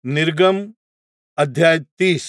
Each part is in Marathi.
निर्गम अध्याय 30.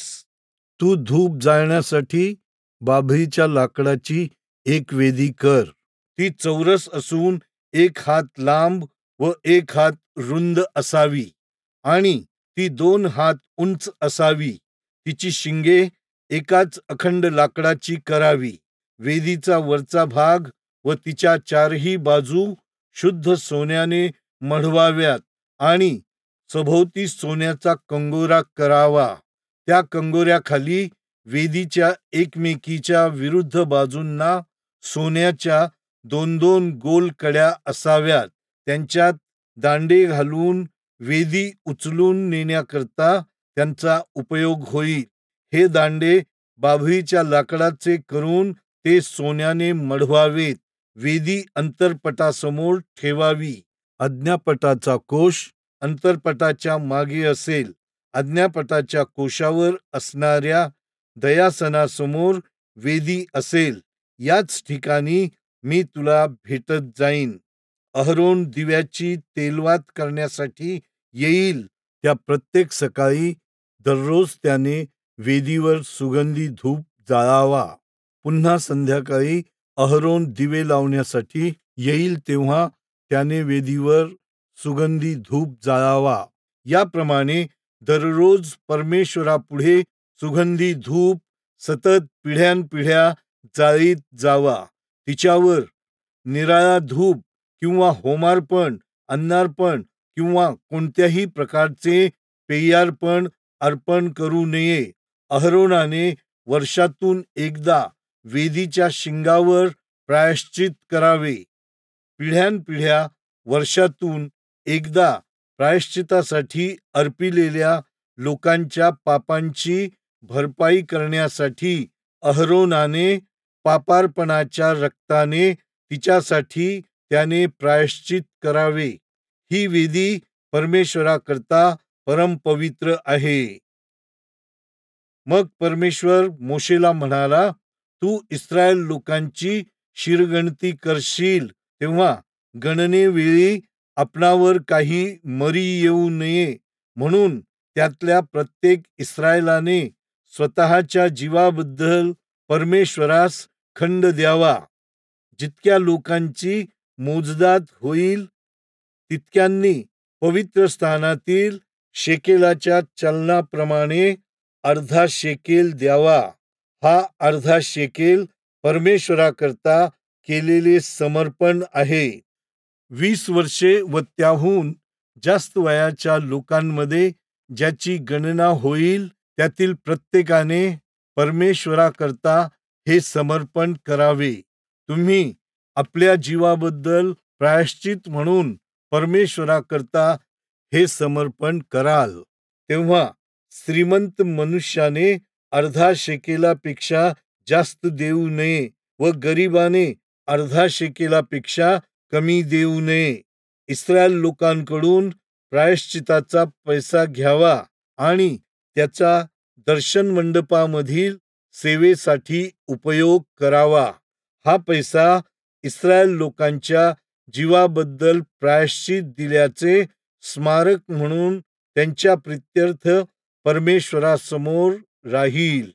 तू धूप जाळण्यासाठी बाभळीच्या लाकडाची एक वेदी कर. ती चौरस असून 1 हात लांब व 1 हात रुंद असावी आणि ती 2 हात उंच असावी. तिची शिंगे एकाच अखंड लाकडाची करावी. वेदीचा वरचा भाग व तिच्या 4ही बाजू शुद्ध सोन्याने मढवाव्यात आणि सभोवती सोन्याचा कंगोरा करावा. त्या कंगोऱ्याखाली वेदीच्या एकमेकीच्या विरुद्ध बाजूंना सोन्याच्या 2-2 गोल कड्या असाव्यात. त्यांच्यात दांडे घालून वेदी उचलून नेण्याकरता त्यांचा उपयोग होईल. हे दांडे बाभळीच्या लाकडाचे करून ते सोन्याने मढवावेत. वेदी अंतरपटासमोर ठेवावी. आज्ञापटाचा कोश अंतरपटाच्या मागे असेल. आज्ञापटाच्या कोशावर असणाऱ्या दयासनासमोर वेदी असेल. याच ठिकाणी मी तुला भेटत जाईन. अहरोन दिव्याची तेलवात करण्यासाठी येईल. त्या प्रत्येक सकाळी दररोज त्याने वेदीवर सुगंधी धूप जाळावा. पुन्हा संध्याकाळी अहरोन दिवे लावण्यासाठी येईल तेव्हा त्याने वेदीवर सुगंधी धूप जाळावा. याप्रमाणे दररोज परमेश्वरापुढे सुगंधी धूप सतत पिढ्यानपिढ्या जाळीत जावा. तिच्यावर निराळा धूप किंवा होमार्पण, अन्नार्पण किंवा कोणत्याही प्रकारचे पेयार्पण अर्पण करू नये. अहरोनाने वर्षातून एकदा वेदीच्या शिंगावर प्रायश्चित करावे. पिढ्यानपिढ्या वर्षातून एकदा प्रायश्चितासाठी अर्पिलेल्या लोकांच्या पापांची भरपाई करण्यासाठी अहरोनाने पापार्पणाच्या रक्ताने तिच्यासाठी त्याने प्रायश्चित करावे. ही वेदी परमेश्वराकरता परमपवित्र आहे. मग परमेश्वर मोशेला म्हणाला, तू इस्रायल लोकांची शिरगणती करशील तेव्हा गणनेवेळी आपणावर काही मरी येऊ नये म्हणून त्यातल्या प्रत्येक इस्रायलाने स्वतःच्या जीवाबद्दल परमेश्वरास खंड द्यावा. जितक्या लोकांची मोजदाद होईल तितक्यांनी पवित्र स्थानातील शेकेलाच्या चलनाप्रमाणे अर्धा शेकेल द्यावा. हा अर्धा शेकेल परमेश्वराकरता केलेले समर्पण आहे. 20 वर्षे व त्याहून जास्त वयाच्या लोकांमध्ये ज्याची गणना होईल त्यातील प्रत्येकाने परमेश्वराकरता हे समर्पण करावे. तुम्ही आपल्या जीवाबद्दल प्रायश्चित म्हणून परमेश्वराकरता हे समर्पण कराल. तेव्हा श्रीमंत मनुष्याने अर्धा शेकेलापेक्षा जास्त देऊ नये व गरिबाने अर्धा शेकेलापेक्षा कमी देऊ नये. इस्रायल लोकांकडून प्रायश्चिताचा पैसा घ्यावा आणि त्याचा दर्शन मंडपामधील सेवेसाठी उपयोग करावा. हा पैसा इस्रायल लोकांच्या जीवाबद्दल प्रायश्चित दिल्याचे स्मारक म्हणून त्यांच्या प्रित्यर्थ परमेश्वरासमोर राहील.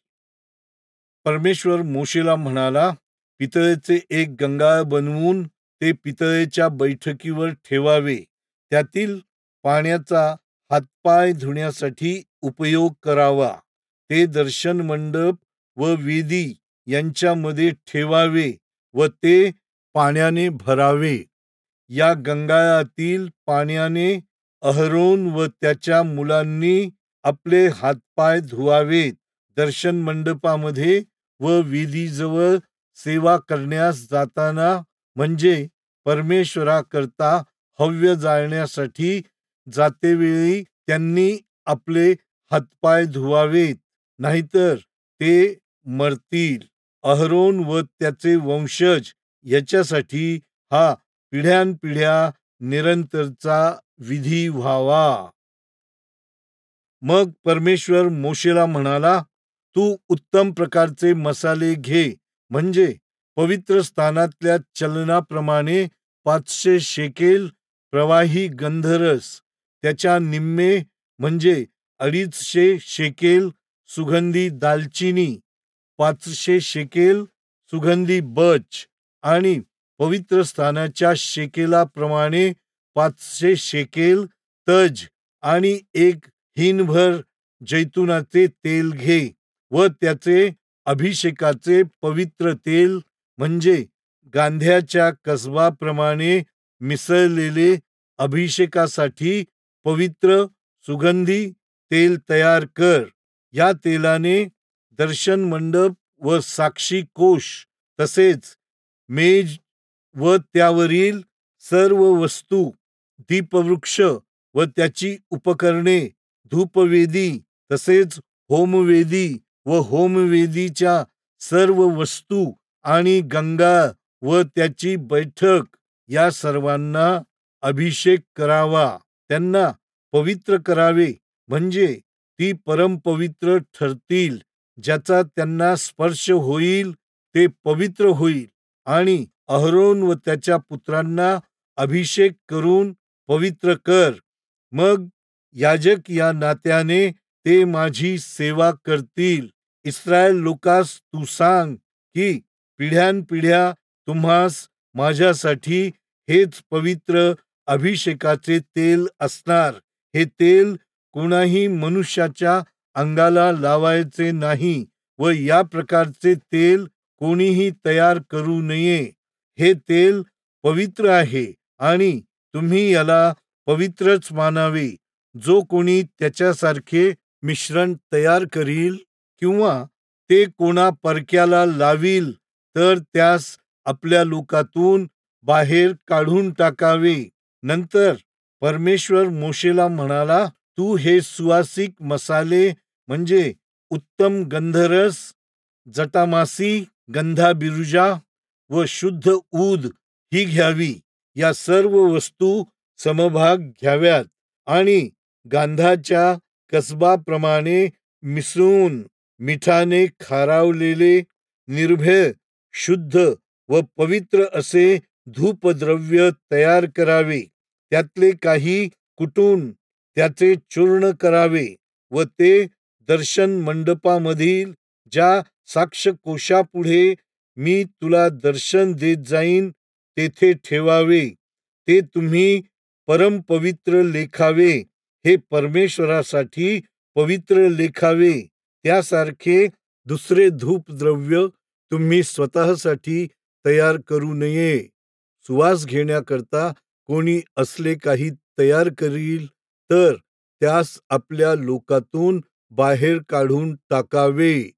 परमेश्वर मोशेला म्हणाला, पितळेचे एक गंगाळ बनवून ते पितळेच्या बैठकीवर ठेवावे. त्यातील पाण्याचा हातपाय धुण्यासाठी उपयोग करावा. ते दर्शन मंडप व वेदी यांच्यामध्ये ठेवावे व ते पाण्याने भरावे. या गंगाळातील पाण्याने अहरोन व त्याच्या मुलांनी आपले हातपाय धुवावेत. दर्शन मंडपामध्ये व वेदीजवळ सेवा करण्यास जाताना म्हणजे परमेश्वराकरता हव्य जाळण्यासाठी जातेवेळी त्यांनी आपले हातपाय धुवावेत, नाहीतर ते मरतील. अहरोन व त्याचे वंशज याच्यासाठी हा पिढ्यानपिढ्या निरंतरचा विधी व्हावा. मग परमेश्वर मोशेला म्हणाला, तू उत्तम प्रकारचे मसाले घे, म्हणजे पवित्र स्थानातल्या चलनाप्रमाणे 500 शेकेल प्रवाही गंधरस, त्याच्या निम्मे म्हणजे 250 शेकेल सुगंधी दालचिनी, 500 शेकेल सुगंधी बच आणि पवित्र स्थानाच्या शेकेलाप्रमाणे 500 शेकेल तज आणि 1 हिनभर जैतुनाचे तेल घे व त्याचे अभिषेकाचे पवित्र तेल म्हणजे गांध्याच्या कसबाप्रमाणे मिसळलेले अभिषेकासाठी पवित्र सुगंधी तेल तयार कर. या तेलाने दर्शन मंडप व साक्षी कोश तसेच मेज व त्यावरील सर्व वस्तू, दीपवृक्ष व त्याची उपकरणे, धूपवेदी तसेच होमवेदी व होमवेदीच्या सर्व वस्तू आणि गंगा व त्याची बैठक या सर्वांना अभिषेक करावा. त्यांना पवित्र करावे म्हणजे ती परमपवित्र ठरतील. ज्याचा त्यांना स्पर्श होईल ते पवित्र होईल. आणि अहरोन व त्याच्या पुत्रांना अभिषेक करून पवित्र कर. मग याजक या नात्याने ते माझी सेवा करतील. इस्रायल लोकास तू सांग की पिढ्यानपिढ्या तुम्हास माझ्यासाठी हेच पवित्र अभिषेकाचे तेल असणार. हे तेल कोणाही मनुष्याच्या अंगाला लावायचे नाही व या प्रकारचे तेल कोणीही तयार करू नये. हे तेल पवित्र आहे आणि तुम्ही याला पवित्रच मानावे. जो कोणी त्याच्यासारखे मिश्रण तयार करील किंवा ते कोणा परक्याला लावील तर त्यास आपल्या लोकातून बाहेर काढून टाकावे. नंतर परमेश्वर मोशेला म्हणाला, तू हे सुवासिक मसाले म्हणजे उत्तम गंधरस, जटामासी, गंधाबिरुजा व शुद्ध ऊद ही घ्यावी. या सर्व वस्तू समभाग घ्याव्यात आणि गांधाच्या कसबाप्रमाणे मिसळून मिठाने खारावलेले निर्भय, शुद्ध व पवित्र असे धूपद्रव्य तयार करावे. त्यातले काही कुटून त्याचे चूर्ण करावे व ते दर्शन मंडपामधील ज्या साक्षकोशापुढे मी तुला दर्शन देत जाईन तेथे ठेवावे. ते तुम्ही परमपवित्र लेखावे. हे परमेश्वरासाठी पवित्र लेखावे. त्यासारखे दुसरे धूपद्रव्य तुम्ही स्वतःसाठी तयार करू नये. सुवास घेण्याकरता कोणी असले काही तयार करील तर त्यास आपल्या लोकातून बाहेर काढून टाकावे.